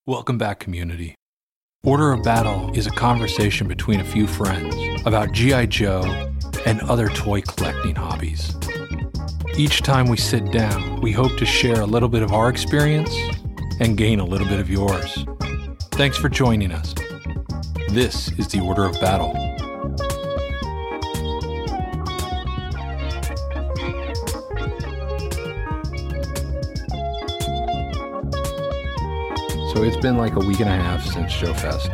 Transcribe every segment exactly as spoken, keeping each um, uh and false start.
Welcome back, community. Order of Battle is a conversation between a few friends about G I. Joe and other toy collecting hobbies. Each time we sit down, we hope to share a little bit of our experience and gain a little bit of yours. Thanks for joining us. This is the Order of Battle. So it's been like a week and a half since Joe Fest.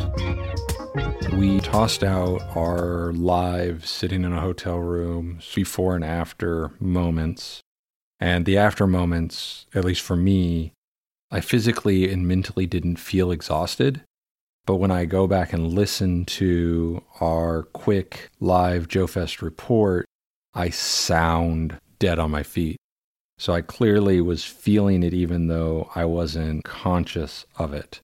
We tossed out our live sitting in a hotel room before and after moments. And the after moments, at least for me, I physically and mentally didn't feel exhausted. But when I go back and listen to our quick live Joe Fest report, I sound dead on my feet. So I clearly was feeling it even though I wasn't conscious of it.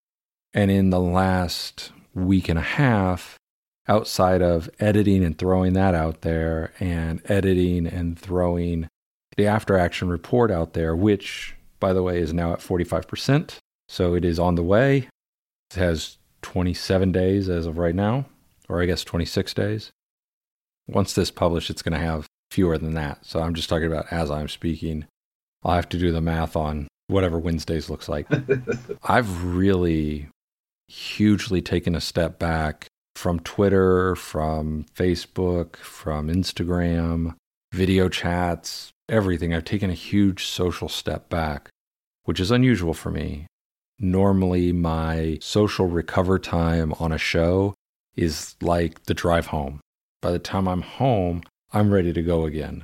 And in the last week and a half, outside of editing and throwing that out there and editing and throwing the after action report out there, which, by the way, is now at forty-five percent. So it is on the way. It has twenty-seven days as of right now, or I guess twenty-six days. Once this published, it's going to have fewer than that. So I'm just talking about as I'm speaking. I'll have to do the math on whatever Wednesdays looks like. I've really hugely taken a step back from Twitter, from Facebook, from Instagram, video chats, everything. I've taken a huge social step back, which is unusual for me. Normally, my social recover time on a show is like the drive home. By the time I'm home, I'm ready to go again.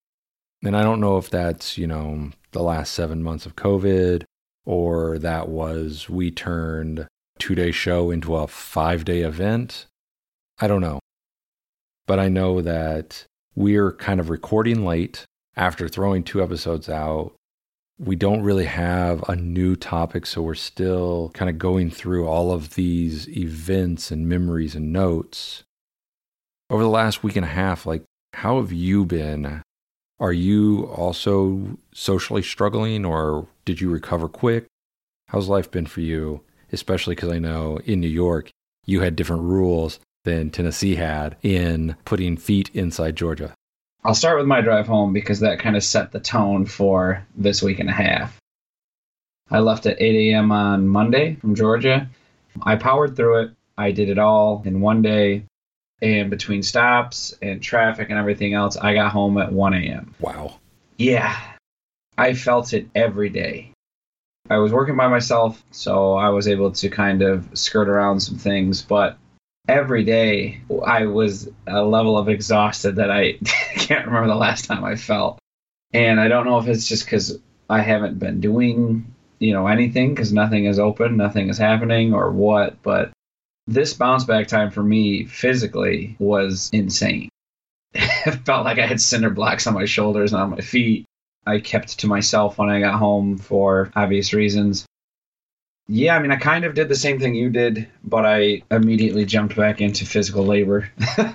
And I don't know if that's, you know, the last seven months of COVID, or that was we turned a two-day show into a five-day event. I don't know. But I know that we're kind of recording late after throwing two episodes out. We don't really have a new topic, so we're still kind of going through all of these events and memories and notes. Over the last week and a half, like, how have you been? Are you also socially struggling, or did you recover quick? How's life been for you? Especially because I know in New York, you had different rules than Tennessee had in putting feet inside Georgia. I'll start with my drive home because that kind of set the tone for this week and a half. I left at eight a.m. on Monday from Georgia. I powered through it. I did it all in one day. And between stops and traffic and everything else, I got home at one a.m. Wow. Yeah. I felt it every day. I was working by myself, so I was able to kind of skirt around some things. But every day, I was a level of exhausted that I can't remember the last time I felt. And I don't know if it's just because I haven't been doing, you know, anything, because nothing is open, nothing is happening, or what, but this bounce back time for me physically was insane. It felt like I had cinder blocks on my shoulders and on my feet. I kept to myself when I got home for obvious reasons. Yeah, I mean, I kind of did the same thing you did, but I immediately jumped back into physical labor.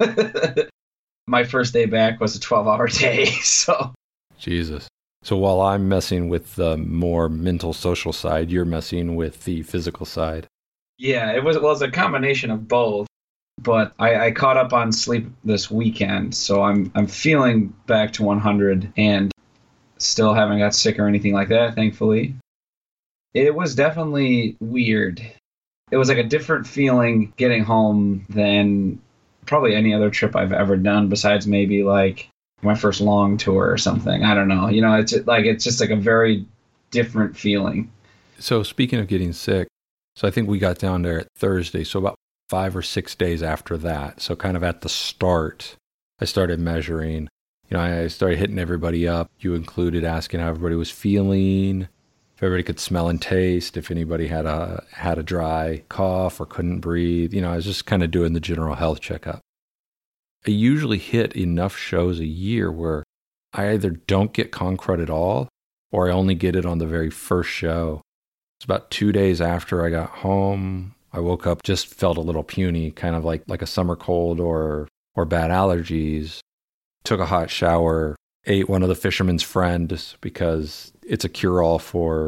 My first day back was a twelve-hour day, so. Jesus. So while I'm messing with the more mental social side, you're messing with the physical side. Yeah, it was, it was a combination of both, but I, I caught up on sleep this weekend, so I'm I'm feeling back to one hundred and still haven't got sick or anything like that, thankfully. It was definitely weird. It was like a different feeling getting home than probably any other trip I've ever done, besides maybe like my first long tour or something. I don't know. You know, it's like it's just like a very different feeling. So speaking of getting sick, so I think we got down there at Thursday, so about five or six days after that. So kind of at the start, I started measuring. You know, I started hitting everybody up. You included, asking how everybody was feeling, if everybody could smell and taste, if anybody had a had a dry cough or couldn't breathe. You know, I was just kind of doing the general health checkup. I usually hit enough shows a year where I either don't get Concrud at all, or I only get it on the very first show. It's about two days after I got home. I woke up, just felt a little puny, kind of like, like a summer cold or or bad allergies. Took a hot shower, ate one of the fisherman's friends because it's a cure-all for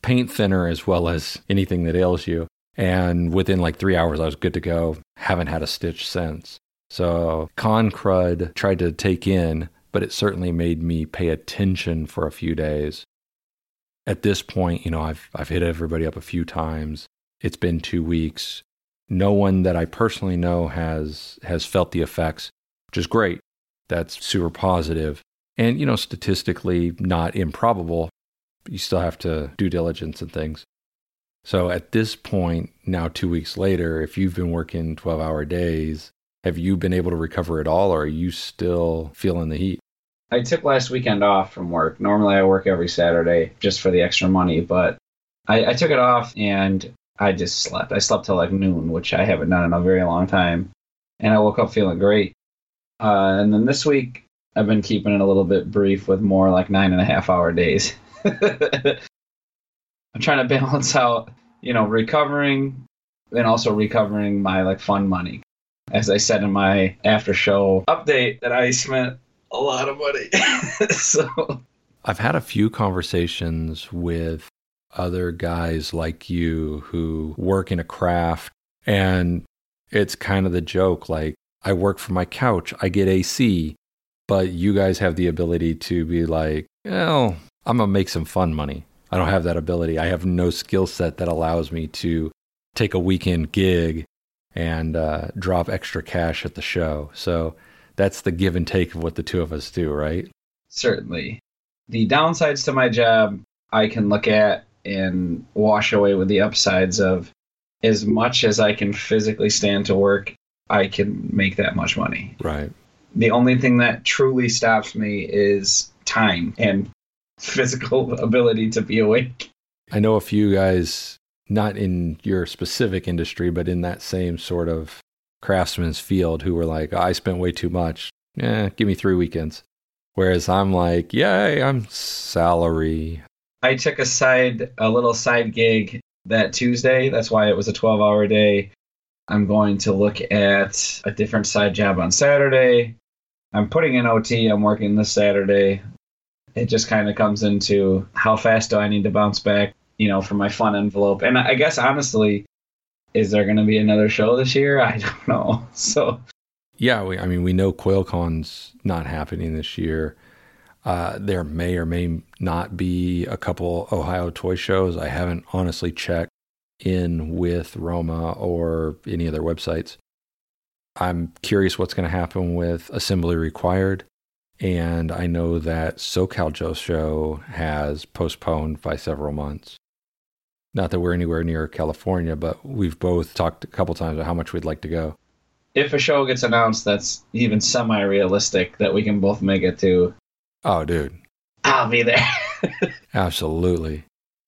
paint thinner as well as anything that ails you. And within like three hours, I was good to go. Haven't had a stitch since. So con crud tried to take in, but it certainly made me pay attention for a few days. At this point, you know, I've I've hit everybody up a few times. It's been two weeks. No one that I personally know has has felt the effects, which is great. That's super positive. And, you know, statistically not improbable. You still have to due diligence and things. So at this point, now two weeks later, if you've been working twelve-hour days, have you been able to recover at all, or are you still feeling the heat? I took last weekend off from work. Normally I work every Saturday just for the extra money, but I, I took it off and I just slept. I slept till like noon, which I haven't done in a very long time. And I woke up feeling great. Uh, and then this week, I've been keeping it a little bit brief with more like nine and a half hour days. I'm trying to balance out, you know, recovering and also recovering my like fun money. As I said in my after show update, that I spent a lot of money. So I've had a few conversations with other guys like you who work in a craft, and it's kind of the joke, like, I work from my couch, I get A C, but you guys have the ability to be like, well, I'm going to make some fun money. I don't have that ability. I have no skill set that allows me to take a weekend gig and uh, drop extra cash at the show. So that's the give and take of what the two of us do, right? Certainly. The downsides to my job, I can look at and wash away with the upsides of, as much as I can physically stand to work, I can make that much money. Right. The only thing that truly stops me is time and physical ability to be awake. I know a few guys, not in your specific industry, but in that same sort of craftsman's field, who were like, I spent way too much. Eh, give me three weekends. Whereas I'm like, yay, I'm salary. I took a side, a little side gig that Tuesday. That's why it was a twelve hour day. I'm going to look at a different side job on Saturday. I'm putting in O T. I'm working this Saturday. It just kind of comes into how fast do I need to bounce back, you know, from my fun envelope. And I guess, honestly, is there going to be another show this year? I don't know. So, yeah, we, I mean, we know QuailCon's not happening this year. Uh, there may or may not be a couple Ohio toy shows. I haven't honestly checked in with Roma or any of their websites. I'm curious what's going to happen with Assembly Required. And I know that SoCal Joe Show has postponed by several months. Not that we're anywhere near California, but we've both talked a couple times about how much we'd like to go. If a show gets announced that's even semi-realistic that we can both make it to, oh, dude, I'll be there. Absolutely.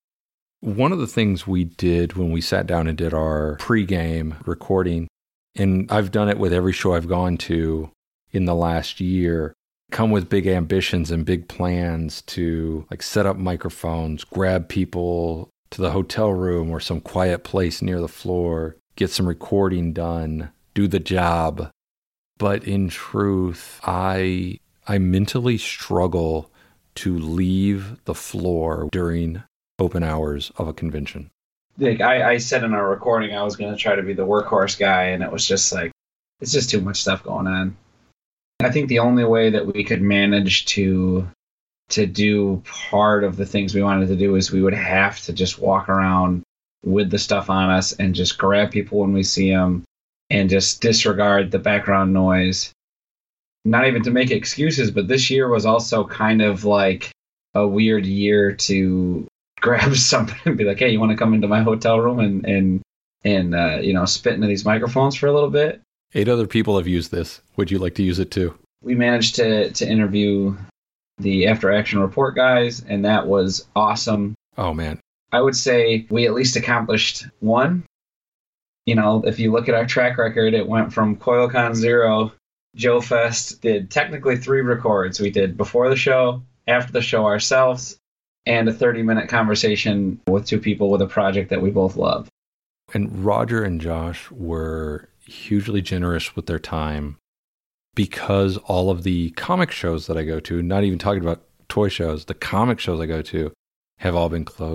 One of the things we did when we sat down and did our pregame recording, and I've done it with every show I've gone to in the last year, come with big ambitions and big plans to like set up microphones, grab people to the hotel room or some quiet place near the floor, get some recording done, do the job. But in truth, I I mentally struggle to leave the floor during open hours of a convention. Like I, I said in our recording, I was going to try to be the workhorse guy, and it was just like, it's just too much stuff going on. I think the only way that we could manage to to do part of the things we wanted to do is we would have to just walk around with the stuff on us and just grab people when we see them and just disregard the background noise. Not even to make excuses, but this year was also kind of like a weird year to grab somebody and be like, hey, you want to come into my hotel room and, and, and uh, you know, spit into these microphones for a little bit? Eight other people have used this. Would you like to use it too? We managed to, to interview the After Action Report guys, and that was awesome. Oh, man. I would say we at least accomplished one. You know, if you look at our track record, it went from QuailCon Zero. Joe Fest did technically three records. We did before the show, after the show ourselves, and a thirty-minute conversation with two people with a project that we both love. And Roger and Josh were hugely generous with their time because all of the comic shows that I go to, not even talking about toy shows, the comic shows I go to have all been closed.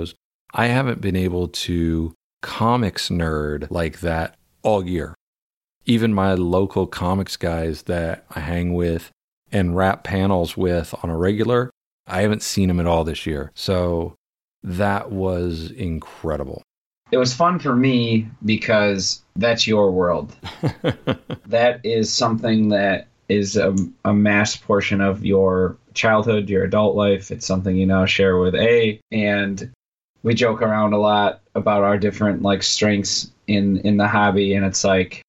I haven't been able to comics nerd like that all year. Even my local comics guys that I hang with and wrap panels with on a regular, I haven't seen them at all this year. So that was incredible. It was fun for me because that's your world. That is something that is a, a mass portion of your childhood, your adult life. It's something you now share with A. And we joke around a lot about our different like strengths in, in the hobby. And it's like,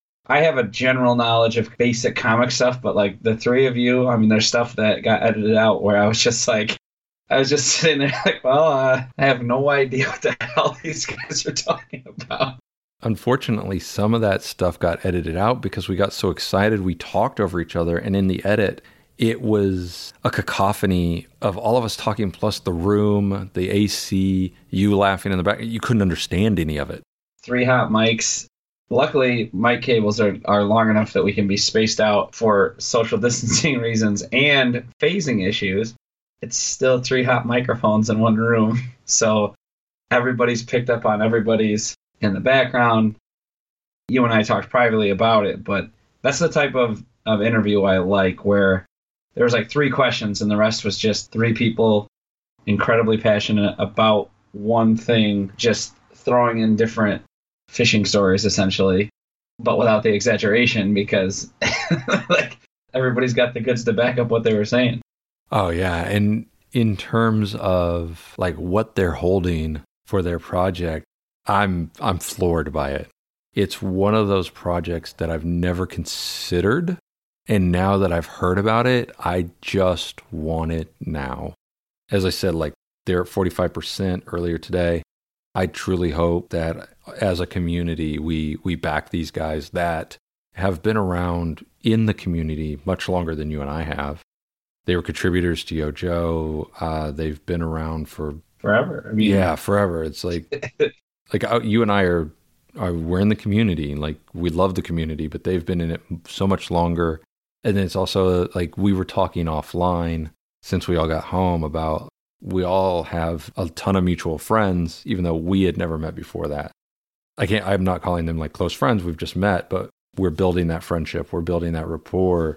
I have a general knowledge of basic comic stuff, but like the three of you, I mean, there's stuff that got edited out where I was just like, I was just sitting there like, well, uh, I have no idea what the hell these guys are talking about. Unfortunately, some of that stuff got edited out because we got so excited. We talked over each other. And in the edit, it was a cacophony of all of us talking, plus the room, the A C, you laughing in the back. You couldn't understand any of it. Three hot mics. Luckily, mic cables are, are long enough that we can be spaced out for social distancing reasons and phasing issues. It's still three hot microphones in one room. So everybody's picked up on everybody's in the background. You and I talked privately about it, but that's the type of, of interview I like, where there was like three questions and the rest was just three people incredibly passionate about one thing, just throwing in different fishing stories essentially, but without the exaggeration, because like everybody's got the goods to back up what they were saying. Oh yeah. And in terms of like what they're holding for their project, I'm I'm floored by it. It's one of those projects that I've never considered, and now that I've heard about it, I just want it now. As I said, like they're at forty-five percent earlier today. I truly hope that as a community, we we back these guys that have been around in the community much longer than you and I have. They were contributors to Yo Joe. Uh, they've been around for forever. I mean, yeah, forever. It's like like you and I are, are we're in the community. Like we love the community, but they've been in it so much longer. And then it's also like we were talking offline since we all got home about we all have a ton of mutual friends, even though we had never met before that. I can't, I'm not calling them like close friends. We've just met, but we're building that friendship. We're building that rapport.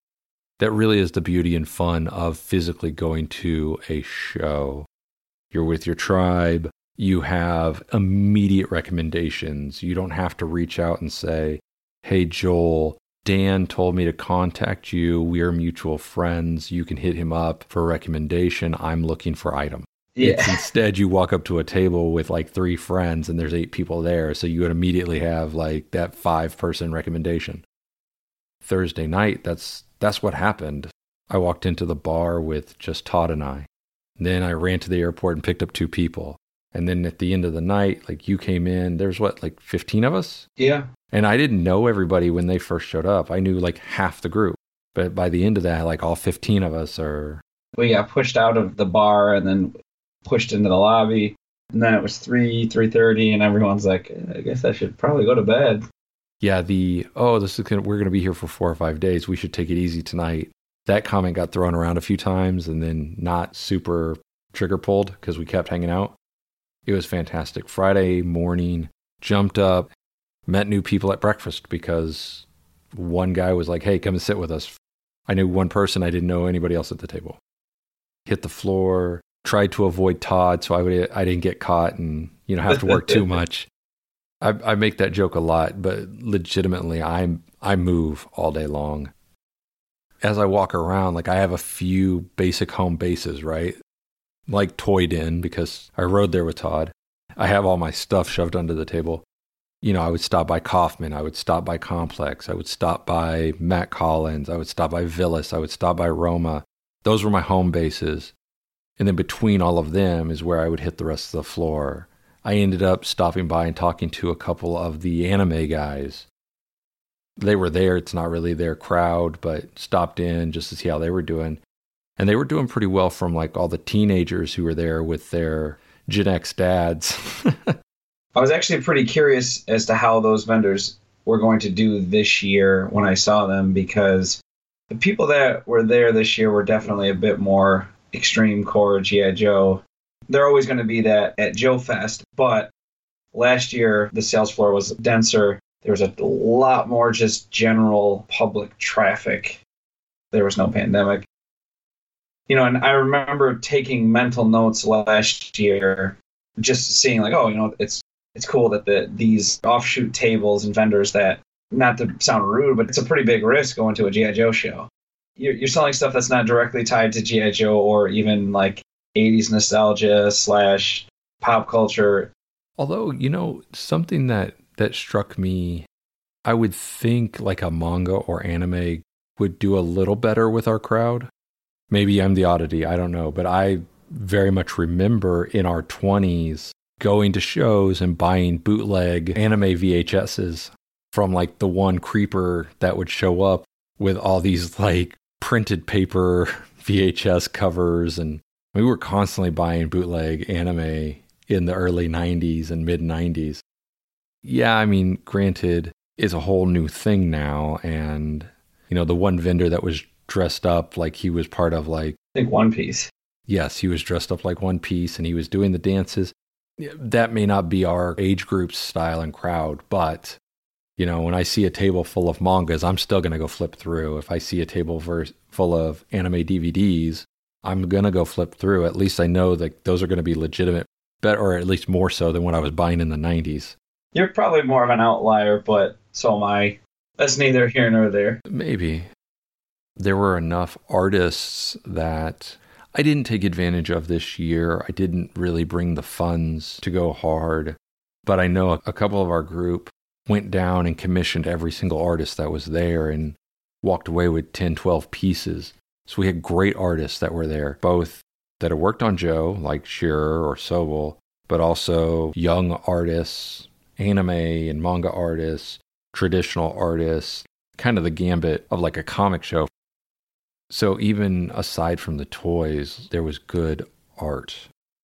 That really is the beauty and fun of physically going to a show. You're with your tribe. You have immediate recommendations. You don't have to reach out and say, hey, Joel, Dan told me to contact you. We are mutual friends. You can hit him up for a recommendation. I'm looking for item. Yeah. It's instead, you walk up to a table with like three friends and there's eight people there. So you would immediately have like that five person recommendation. Thursday night, that's that's what happened. I walked into the bar with just Todd and I. Then I ran to the airport and picked up two people. And then at the end of the night, like you came in, there's what, like fifteen of us? Yeah. And I didn't know everybody when they first showed up. I knew like half the group. But by the end of that, like all fifteen of us are... We got pushed out of the bar and then pushed into the lobby. And then it was three, three thirty, and everyone's like, I guess I should probably go to bed. Yeah, the, oh, this is gonna, we're going to be here for four or five days. We should take it easy tonight. That comment got thrown around a few times and then not super trigger pulled because we kept hanging out. It was fantastic. Friday morning, jumped up, met new people at breakfast because one guy was like, hey, come and sit with us. I knew one person. I didn't know anybody else at the table. Hit the floor, tried to avoid Todd so I would I didn't get caught and you know have to work too much. I, I make that joke a lot, but legitimately, I I move all day long. As I walk around, like I have a few basic home bases, right? Like toyed in because I rode there with Todd. I have all my stuff shoved under the table. You know, I would stop by Kaufman. I would stop by Complex. I would stop by Matt Collins. I would stop by Villas. I would stop by Roma. Those were my home bases. And then between all of them is where I would hit the rest of the floor. I ended up stopping by and talking to a couple of the anime guys. They were there. It's not really their crowd, but stopped in just to see how they were doing. And they were doing pretty well from like all the teenagers who were there with their Gen X dads. I was actually pretty curious as to how those vendors were going to do this year when I saw them, because the people that were there this year were definitely a bit more extreme core G I. Joe. They're always going to be that at Joe Fest, but last year the sales floor was denser. There was a lot more just general public traffic. There was no pandemic. You know, and I remember taking mental notes last year, just seeing like, oh, you know, it's it's cool that the these offshoot tables and vendors that, not to sound rude, but it's a pretty big risk going to a G I. Joe show. You're, you're selling stuff that's not directly tied to G I. Joe or even like eighties nostalgia slash pop culture. Although, you know, something that, that struck me, I would think like a manga or anime would do a little better with our crowd. Maybe I'm the oddity, I don't know. But I very much remember in our twenties going to shows and buying bootleg anime V H S's from like the one creeper that would show up with all these like printed paper V H S covers. And we were constantly buying bootleg anime in the early nineties and mid nineties. Yeah, I mean, granted, it's a whole new thing now. And, you know, the one vendor that was dressed up like he was part of like... I think One Piece. Yes, he was dressed up like One Piece and he was doing the dances. That may not be our age group's style and crowd, but, you know, when I see a table full of mangas, I'm still going to go flip through. If I see a table verse, full of anime D V Ds, I'm going to go flip through. At least I know that those are going to be legitimate, better, or at least more so than what I was buying in the nineties. You're probably more of an outlier, but so am I. That's neither here nor there. Maybe. There were enough artists that I didn't take advantage of this year. I didn't really bring the funds to go hard. But I know a couple of our group went down and commissioned every single artist that was there and walked away with ten, twelve pieces. So we had great artists that were there, both that had worked on Joe, like Shearer or Sobel, but also young artists, anime and manga artists, traditional artists, kind of the gambit of like a comic show. So even aside from the toys, there was good art.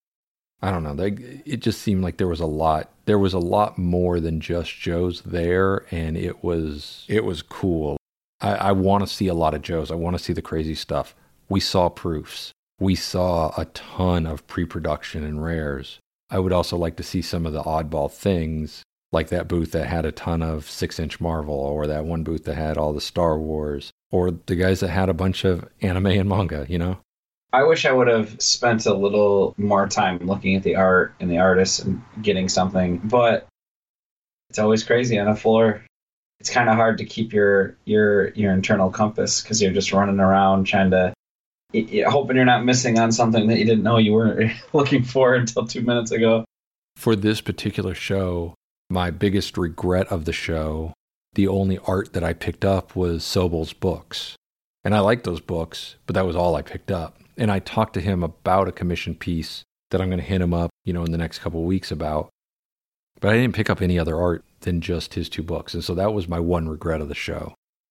I don't know. They, it just seemed like there was a lot. There was a lot more than just Joe's there, and it was it was cool. I, I want to see a lot of Joe's. I want to see the crazy stuff. We saw proofs. We saw a ton of pre-production and rares. I would also like to see some of the oddball things, like that booth that had a ton of six-inch Marvel, or that one booth that had all the Star Wars, or the guys that had a bunch of anime and manga, you know? I wish I would have spent a little more time looking at the art and the artists and getting something, but it's always crazy on a floor. It's kind of hard to keep your your your internal compass because you're just running around trying to, hoping you're not missing on something that you didn't know you were looking for until two minutes ago. For this particular show, my biggest regret of the show, the only art that I picked up was Sobel's books. And I liked those books, but that was all I picked up. And I talked to him about a commission piece that I'm going to hit him up, you know, in the next couple of weeks about. But I didn't pick up any other art than just his two books. And so that was my one regret of the show.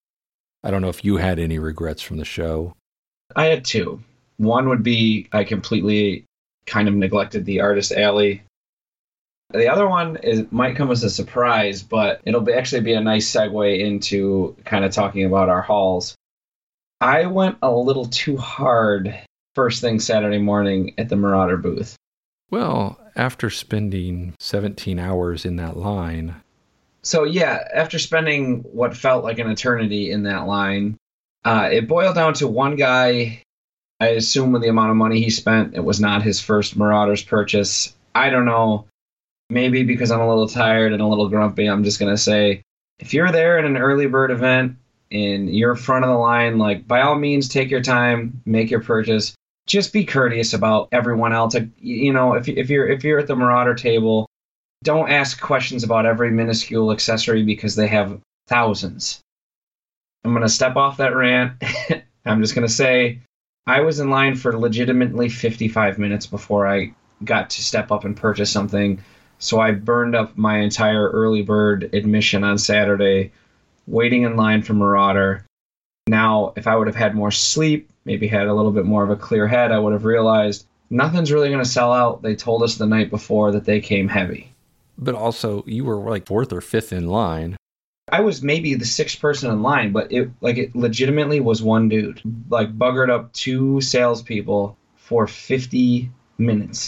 I don't know if you had any regrets from the show. I had two. One would be I completely kind of neglected the artist alley. The other one is might come as a surprise, but it'll be, actually be a nice segue into kind of talking about our hauls. I went a little too hard first thing Saturday morning at the Marauder booth. Well, after spending seventeen hours in that line. So yeah, after spending what felt like an eternity in that line, uh, it boiled down to one guy. I assume with the amount of money he spent, it was not his first Marauders purchase. I don't know. Maybe because I'm a little tired and a little grumpy, I'm just going to say, if you're there at an early bird event and you're front of the line, like, by all means, take your time, make your purchase. Just be courteous about everyone else. Like, you know, if, if you're if you're at the Marauder table, don't ask questions about every minuscule accessory because they have thousands. I'm going to step off that rant. I'm just going to say, I was in line for legitimately fifty-five minutes before I got to step up and purchase something. So I burned up my entire early bird admission on Saturday, waiting in line for Marauder. Now, if I would have had more sleep, maybe had a little bit more of a clear head, I would have realized nothing's really going to sell out. They told us the night before that they came heavy. But also, you were like fourth or fifth in line. I was maybe the sixth person in line, but it like it legitimately was one dude. Like buggered up two salespeople for fifty minutes.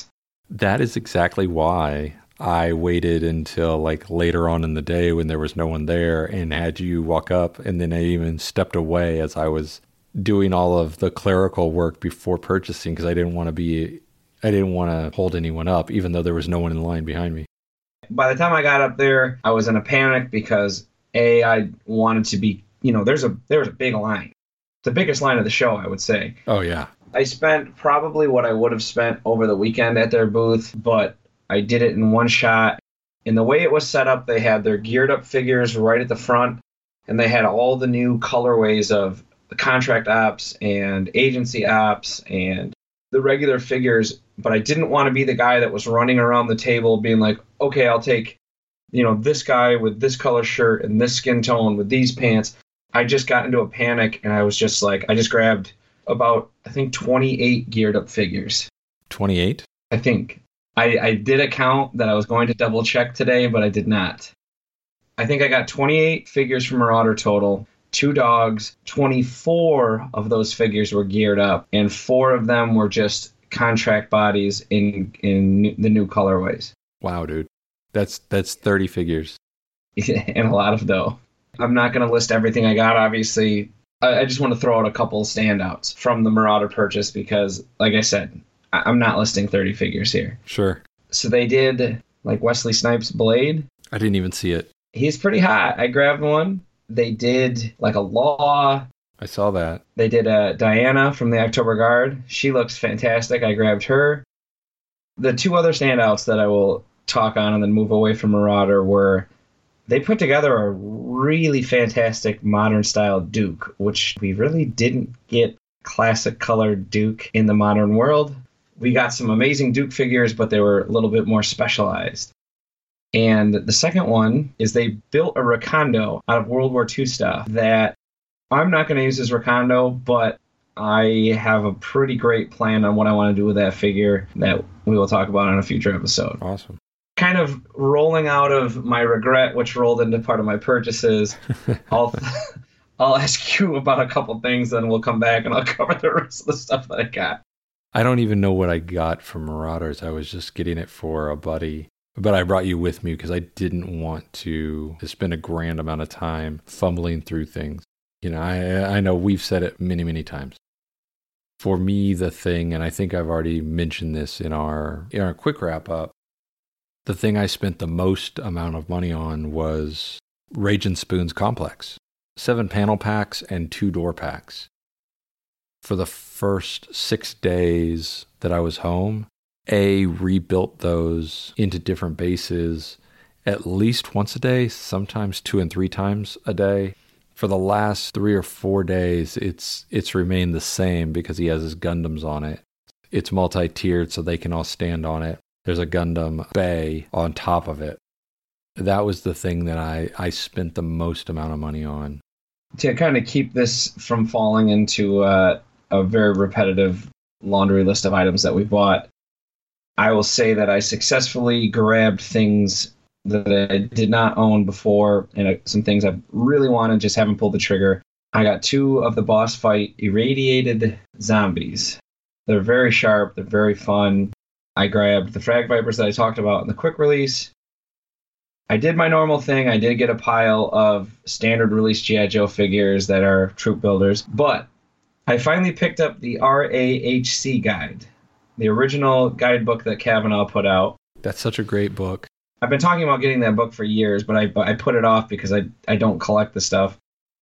That is exactly why I waited until like later on in the day when there was no one there and had you walk up, and then I even stepped away as I was doing all of the clerical work before purchasing because I didn't want to be, I didn't want to hold anyone up even though there was no one in line behind me. By the time I got up there, I was in a panic because A, I wanted to be, you know, there's a there was a big line. The biggest line of the show, I would say. Oh, yeah. I spent probably what I would have spent over the weekend at their booth, but I did it in one shot. And the way it was set up, they had their geared up figures right at the front, and they had all the new colorways of the contract ops and agency ops and the regular figures. But I didn't want to be the guy that was running around the table being like, okay, I'll take, you know, this guy with this color shirt and this skin tone with these pants. I just got into a panic, and I was just like, I just grabbed about, I think, twenty-eight geared up figures. twenty-eight? I think. I, I did a count that I was going to double check today, but I did not. I think I got twenty-eight figures from Marauder total, two dogs, twenty-four of those figures were geared up, and four of them were just contract bodies in in the new colorways. Wow, dude. That's that's thirty figures. And a lot of dough. I'm not going to list everything I got, obviously. I, I just want to throw out a couple standouts from the Marauder purchase because, like I said, I, I'm not listing thirty figures here. Sure. So they did, like, Wesley Snipes' Blade. I didn't even see it. He's pretty hot. I grabbed one. They did, like, a Law. I saw that. They did a Diana from the October Guard. She looks fantastic. I grabbed her. The two other standouts that I will talk on and then move away from Marauder were they put together a really fantastic modern-style Duke, which we really didn't get classic colored Duke in the modern world. We got some amazing Duke figures, but they were a little bit more specialized. And the second one is they built a Recondo out of World War Two stuff that I'm not going to use as Recondo, but I have a pretty great plan on what I want to do with that figure that we will talk about on a future episode. Awesome. Kind of rolling out of my regret, which rolled into part of my purchases, I'll I'll ask you about a couple things, then we'll come back and I'll cover the rest of the stuff that I got. I don't even know what I got from Marauders. I was just getting it for a buddy. But I brought you with me because I didn't want to, to spend a grand amount of time fumbling through things. You know, I I know we've said it many, many times. For me, the thing, and I think I've already mentioned this in our in our quick wrap up, the thing I spent the most amount of money on was Rage and Spoon's Complex. Seven panel packs and two door packs. For the first six days that I was home, A, rebuilt those into different bases at least once a day, sometimes two and three times a day. For the last three or four days, it's it's remained the same because he has his Gundams on it. It's multi-tiered so they can all stand on it. There's a Gundam bay on top of it. That was the thing that I, I spent the most amount of money on. To kind of keep this from falling into uh, a very repetitive laundry list of items that we bought, I will say that I successfully grabbed things that I did not own before and uh, some things I really wanted, just haven't pulled the trigger. I got two of the boss fight irradiated zombies. They're very sharp. They're very fun. I grabbed the Frag Vipers that I talked about in the quick release. I did my normal thing. I did get a pile of standard release G I. Joe figures that are troop builders, but I finally picked up the R A H C guide, the original guidebook that Kavanaugh put out. That's such a great book. I've been talking about getting that book for years, but I I put it off because I, I don't collect the stuff.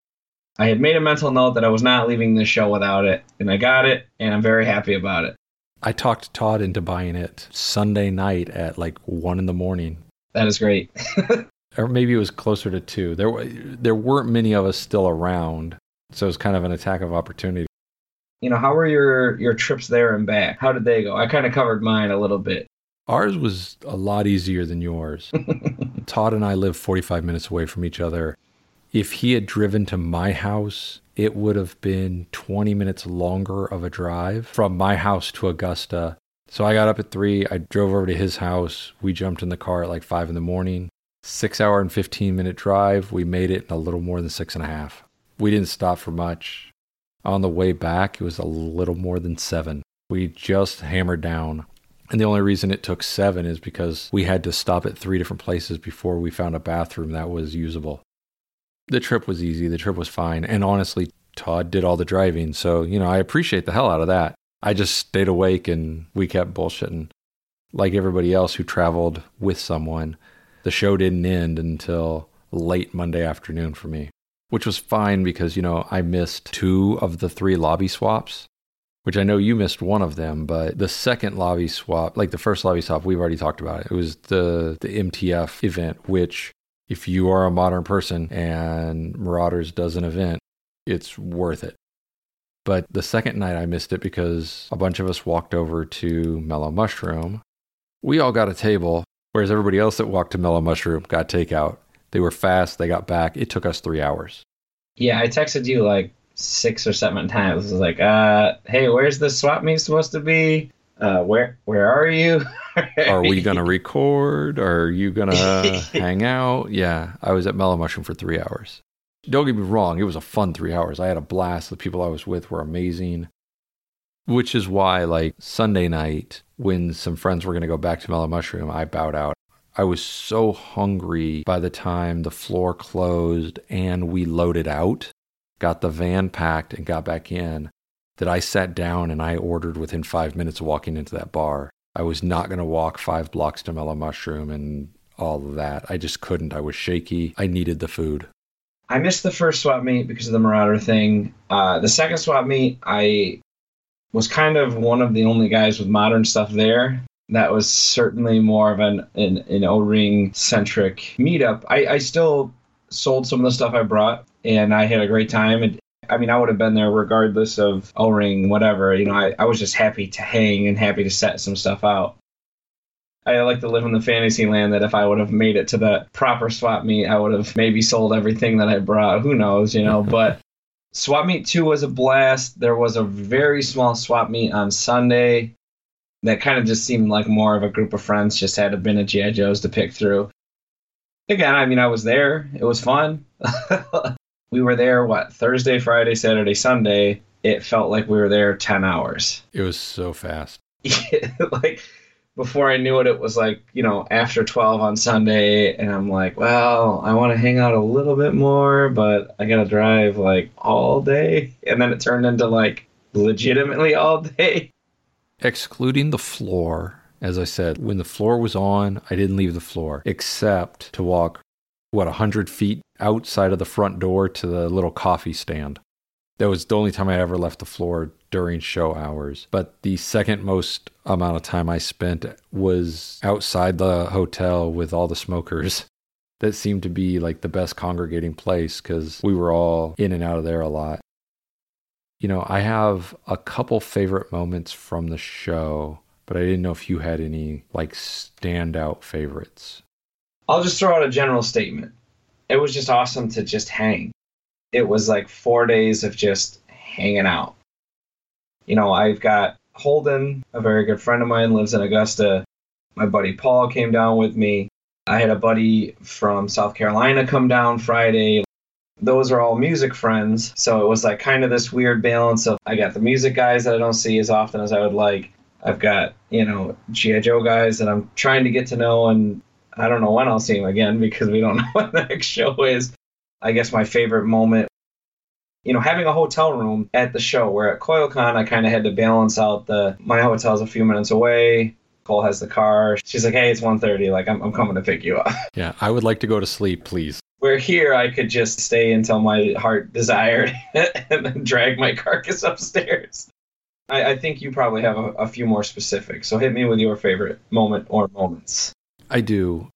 I had made a mental note that I was not leaving this show without it, and I got it, and I'm very happy about it. I talked Todd into buying it Sunday night at like one in the morning. That is great. Or maybe it was closer to two. There, there weren't many of us still around, so it was kind of an attack of opportunity. You know, how were your, your trips there and back? How did they go? I kind of covered mine a little bit. Ours was a lot easier than yours. Todd and I live forty-five minutes away from each other. If he had driven to my house, it would have been twenty minutes longer of a drive from my house to Augusta. So I got up at three. I drove over to his house. We jumped in the car at like five in the morning. Six hour and fifteen minute drive. We made it in a little more than six and a half. We didn't stop for much. On the way back, it was a little more than seven. We just hammered down And the only reason it took seven is because we had to stop at three different places before we found a bathroom that was usable. The trip was easy. The trip was fine. And honestly, Todd did all the driving. So, you know, I appreciate the hell out of that. I just stayed awake and we kept bullshitting. Like everybody else who traveled with someone, the show didn't end until late Monday afternoon for me, which was fine because, you know, I missed two of the three lobby swaps, which I know you missed one of them, but the second lobby swap, like the first lobby swap, we've already talked about it. It was the, the M T F event, which if you are a modern person and Marauders does an event, it's worth it. But the second night I missed it because a bunch of us walked over to Mellow Mushroom. We all got a table, whereas everybody else that walked to Mellow Mushroom got takeout. They were fast. They got back. It took us three hours. Yeah, I texted you like six or seven times. I was like, uh, hey, where's the swap meet supposed to be? Uh, where where are you? Are we going to record? Are you going to hang out? Yeah, I was at Mellow Mushroom for three hours. Don't get me wrong. It was a fun three hours. I had a blast. The people I was with were amazing. Which is why, like, Sunday night, when some friends were going to go back to Mellow Mushroom, I bowed out. I was so hungry by the time the floor closed and we loaded out, got the van packed and got back in, that I sat down and I ordered within five minutes of walking into that bar. I was not going to walk five blocks to Mellow Mushroom and all of that. I just couldn't. I was shaky. I needed the food. I missed the first swap meet because of the Marauder thing. Uh, the second swap meet, I was kind of one of the only guys with modern stuff there. That was certainly more of an an, an O-ring centric meetup. I, I still sold some of the stuff I brought, and I had a great time. And I mean, I would have been there regardless of O-ring, whatever. You know, I, I was just happy to hang and happy to set some stuff out. I like to live in the fantasy land that if I would have made it to the proper swap meet, I would have maybe sold everything that I brought. Who knows, you know? But swap meet two was a blast. There was a very small swap meet on Sunday that kind of just seemed like more of a group of friends just had a bin of G I. Joes to pick through. Again, I mean, I was there. It was fun. We were there, what, Thursday, Friday, Saturday, Sunday. It felt like we were there ten hours. It was so fast. Like, before I knew it, it was like, you know, after twelve on Sunday, and I'm like, well, I want to hang out a little bit more, but I got to drive, like, all day. And then it turned into, like, legitimately all day. Excluding the floor, as I said, when the floor was on, I didn't leave the floor, except to walk, what, one hundred feet outside of the front door to the little coffee stand. That was the only time I ever left the floor during show hours. But the second most amount of time I spent was outside the hotel with all the smokers. That seemed to be like the best congregating place because we were all in and out of there a lot. You know, I have a couple favorite moments from the show, but I didn't know if you had any like standout favorites. I'll just throw out a general statement. It was just awesome to just hang. It was like four days of just hanging out. You know, I've got Holden, a very good friend of mine, lives in Augusta. My buddy Paul came down with me. I had a buddy from South Carolina come down Friday. Those are all music friends. So it was like kind of this weird balance of I got the music guys that I don't see as often as I would like. I've got, you know, G I. Joe guys that I'm trying to get to know, and I don't know when I'll see them again because we don't know when the next show is. I guess my favorite moment, you know, having a hotel room at the show, where at CoilCon, I kind of had to balance out the, my hotel's a few minutes away. Cole has the car. She's like, hey, it's one thirty. Like, I'm, I'm coming to pick you up. Yeah, I would like to go to sleep, please. Where here, I could just stay until my heart desired and then drag my carcass upstairs. I, I think you probably have a, a few more specifics. So hit me with your favorite moment or moments. I do.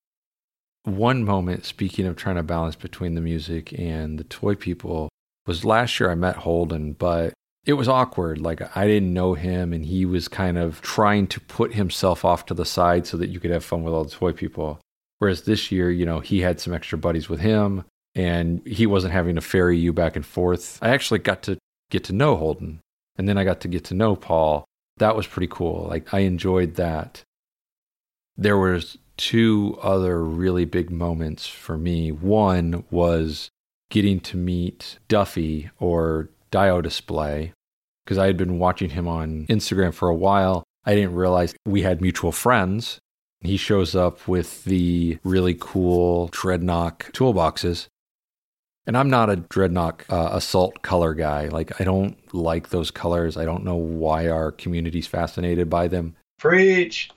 One moment, speaking of trying to balance between the music and the toy people, was last year I met Holden, but it was awkward. Like, I didn't know him, and he was kind of trying to put himself off to the side so that you could have fun with all the toy people. Whereas this year, you know, he had some extra buddies with him, and he wasn't having to ferry you back and forth. I actually got to get to know Holden, and then I got to get to know Paul. That was pretty cool. Like, I enjoyed that. There was two other really big moments for me. One was getting to meet Duffy, or Dio Display, because I had been watching him on Instagram for a while. I didn't realize we had mutual friends. He shows up with the really cool Dreadnought toolboxes. And I'm not a Dreadnought uh, assault color guy. Like, I don't like those colors. I don't know why our community's fascinated by them. Preach!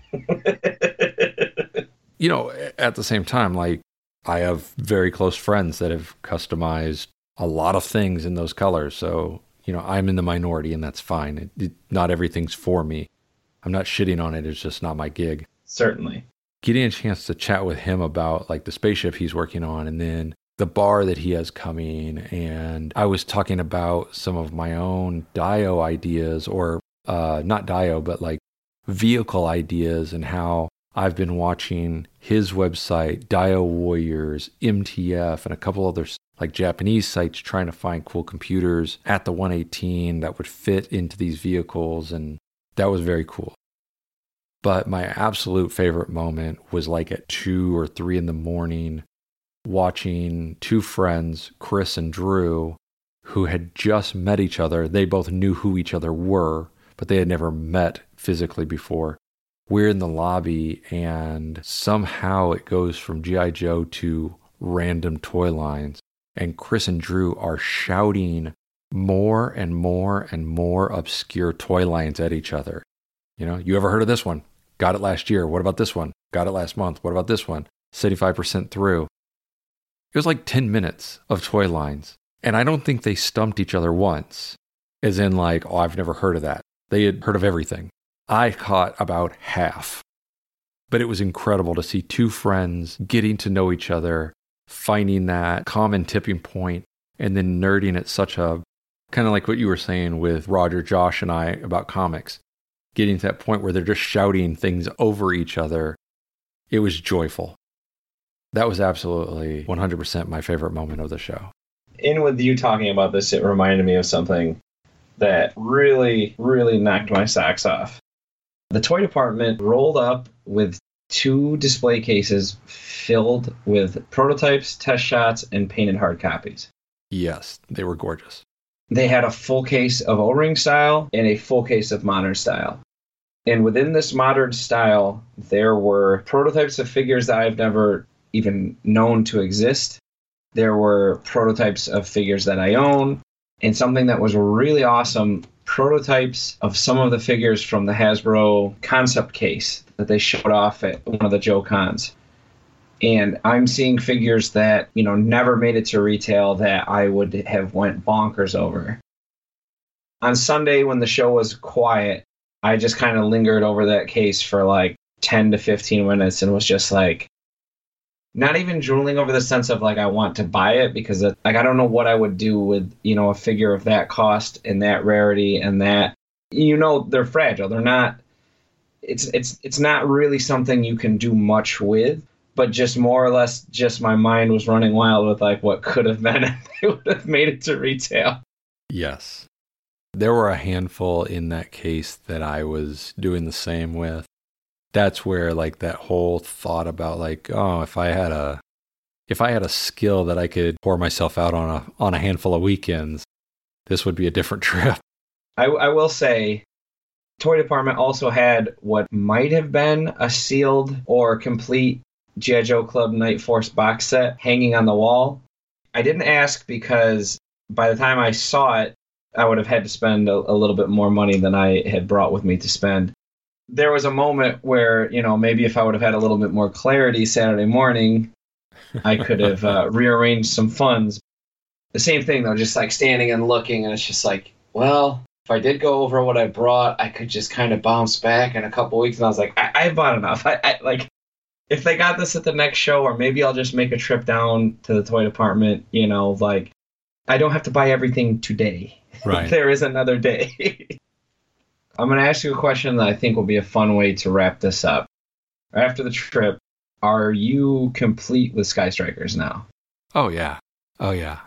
You know, at the same time, like, I have very close friends that have customized a lot of things in those colors. So, you know, I'm in the minority, and that's fine. It, it, not everything's for me. I'm not shitting on it. It's just not my gig. Certainly. Getting a chance to chat with him about, like, the spaceship he's working on, and then the bar that he has coming. And I was talking about some of my own Dio ideas, or uh, not Dio, but like vehicle ideas, and how I've been watching his website, Dio Warriors, M T F, and a couple other like Japanese sites trying to find cool computers at the one eighteen that would fit into these vehicles. And that was very cool. But my absolute favorite moment was like at two or three in the morning, watching two friends, Chris and Drew, who had just met each other. They both knew who each other were, but they had never met physically before. We're in the lobby, and somehow it goes from G I. Joe to random toy lines. And Chris and Drew are shouting more and more and more obscure toy lines at each other. You know, you ever heard of this one? Got it last year. What about this one? Got it last month. What about this one? seventy-five percent through. It was like ten minutes of toy lines. And I don't think they stumped each other once, as in like, oh, I've never heard of that. They had heard of everything. I caught about half. But it was incredible to see two friends getting to know each other, finding that common tipping point, and then nerding at such a, kind of like what you were saying with Roger, Josh, and I about comics, getting to that point where they're just shouting things over each other. It was joyful. That was absolutely one hundred percent my favorite moment of the show. In with you talking about this, it reminded me of something that really, really knocked my socks off. The toy department rolled up with two display cases filled with prototypes, test shots, and painted hard copies. Yes, they were gorgeous. They had a full case of O-ring style and a full case of modern style. And within this modern style, there were prototypes of figures that I've never even known to exist. There were prototypes of figures that I own, and something that was really awesome, prototypes of some of the figures from the Hasbro concept case that they showed off at one of the Joe Cons. And I'm seeing figures that, you know, never made it to retail that I would have went bonkers over. On Sunday, when the show was quiet, I just kind of lingered over that case for like ten to fifteen minutes and was just like, not even drooling over the sense of like I want to buy it, because it, like I don't know what I would do with, you know, a figure of that cost and that rarity and that, you know, they're fragile. They're not, it's it's it's not really something you can do much with, but just more or less just my mind was running wild with like what could have been if they would have made it to retail. Yes. There were a handful in that case that I was doing the same with. That's where like that whole thought about like, oh, if I had a if I had a skill that I could pour myself out on a on a handful of weekends, this would be a different trip. I, I will say, Toy Department also had what might have been a sealed or complete G I. Joe Club Night Force box set hanging on the wall. I didn't ask because by the time I saw it, I would have had to spend a, a little bit more money than I had brought with me to spend. There was a moment where, you know, maybe if I would have had a little bit more clarity Saturday morning, I could have uh, rearranged some funds. The same thing, though, just like standing and looking, and it's just like, well, if I did go over what I brought, I could just kind of bounce back in a couple weeks. And I was like, I, I bought enough. I, I like, if they got this at the next show, or maybe I'll just make a trip down to the toy department, you know, like, I don't have to buy everything today. Right. There is another day. I'm going to ask you a question that I think will be a fun way to wrap this up. After the trip, are you complete with Sky Strikers now? Oh, yeah. Oh, yeah.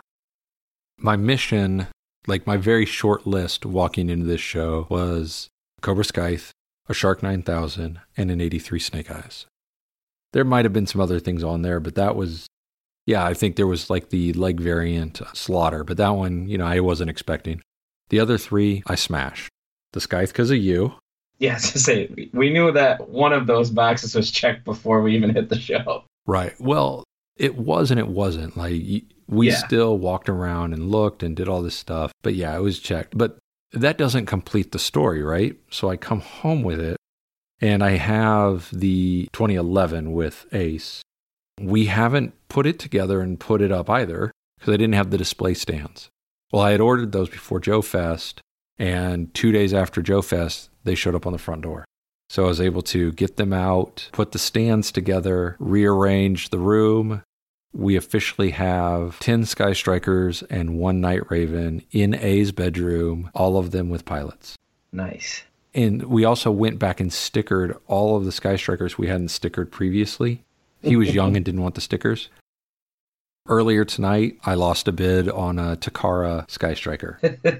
My mission, like my very short list walking into this show, was Cobra Scythe, a Shark nine thousand, and an eighty-three Snake Eyes. There might have been some other things on there, but that was, yeah, I think there was like the leg variant Slaughter, but that one, you know, I wasn't expecting. The other three, I smashed. The Scythe because of you. Yes, to say we knew that one of those boxes was checked before we even hit the show. Right. Well, it was and it wasn't. Like we Yeah. still walked around and looked and did all this stuff. But yeah, it was checked. But that doesn't complete the story, right? So I come home with it and I have the twenty eleven with Ace. We haven't put it together and put it up either because I didn't have the display stands. Well, I had ordered those before Joe Fest, and two days after Joe Fest, they showed up on the front door. So I was able to get them out, put the stands together, rearrange the room. We officially have ten Sky Strikers and one Night Raven in A's bedroom, all of them with pilots. Nice. And we also went back and stickered all of the Sky Strikers we hadn't stickered previously. He was young and didn't want the stickers. Earlier tonight, I lost a bid on a Takara Sky Striker.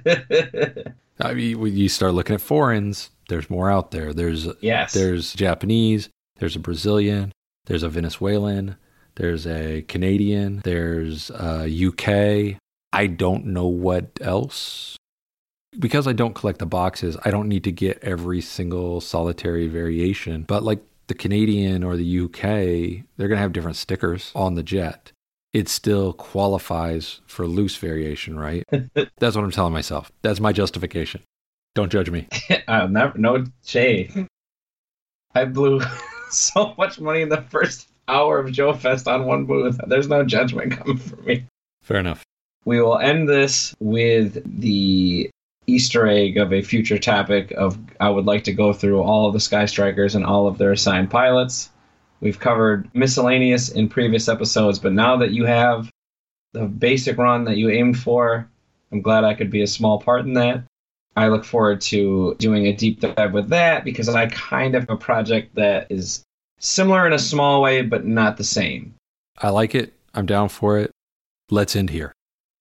I mean, when you start looking at foreigns, there's more out there. There's Yes. There's Japanese, there's a Brazilian, there's a Venezuelan, there's a Canadian, there's a U K. I don't know what else. Because I don't collect the boxes, I don't need to get every single solitary variation. But like the Canadian or the U K, they're going to have different stickers on the jet. It still qualifies for loose variation, right? That's what I'm telling myself. That's my justification. Don't judge me. I'll never, no shade. I blew so much money in the first hour of Joe Fest on one booth. There's no judgment coming from me. Fair enough. We will end this with the Easter egg of a future topic of I would like to go through all of the Sky Strikers and all of their assigned pilots. We've covered miscellaneous in previous episodes, but now that you have the basic run that you aimed for, I'm glad I could be a small part in that. I look forward to doing a deep dive with that because I kind of have a project that is similar in a small way, but not the same. I like it. I'm down for it. Let's end here.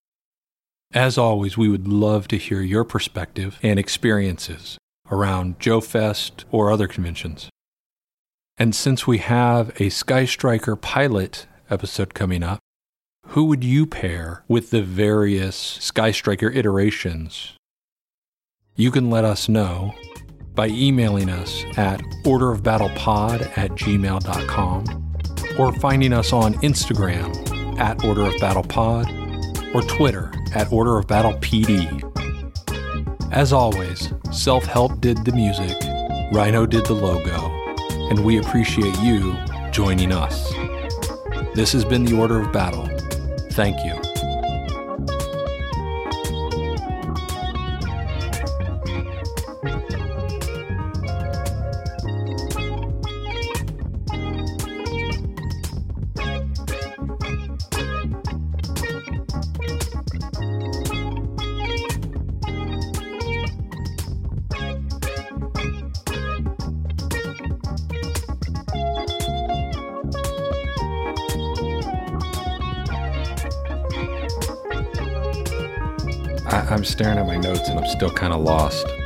As always, we would love to hear your perspective and experiences around Joe Fest or other conventions. And since we have a Sky Striker pilot episode coming up, who would you pair with the various Sky Striker iterations? You can let us know by emailing us at orderofbattlepod at gmail dot com or finding us on Instagram at orderofbattlepod or Twitter at orderofbattlepd. As always, Self-Help did the music, Rhino did the logo, and we appreciate you joining us. This has been the Order of Battle. Thank you. I, I'm staring at my notes and I'm still kind of lost.